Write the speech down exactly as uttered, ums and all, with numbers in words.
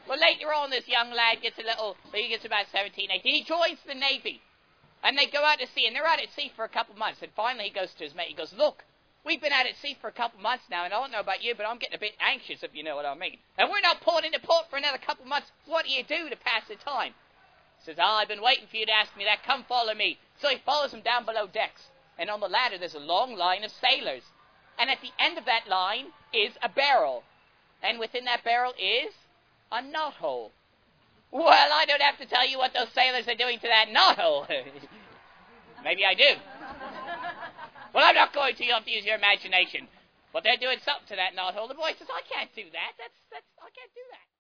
Well, later on, this young lad gets a little, he gets about seventeen, eighteen. He joins the Navy. And they go out to sea, and they're out at sea for a couple of months. And finally he goes to his mate, he goes, look, we've been out at sea for a couple of months now, and I don't know about you, but I'm getting a bit anxious, if you know what I mean. And we're not pulling into port for another couple of months. What do you do to pass the time? He says, ah, I've been waiting for you to ask me that. Come follow me. So he follows him down below decks. And on the ladder, there's a long line of sailors. And at the end of that line is a barrel. And within that barrel is a knothole. Well, I don't have to tell you what those sailors are doing to that knothole. Maybe I do. Well, I'm not going to. You have to use your imagination. But they're doing something to that knothole. The boy says, I can't do that. That's, that's, I can't do that.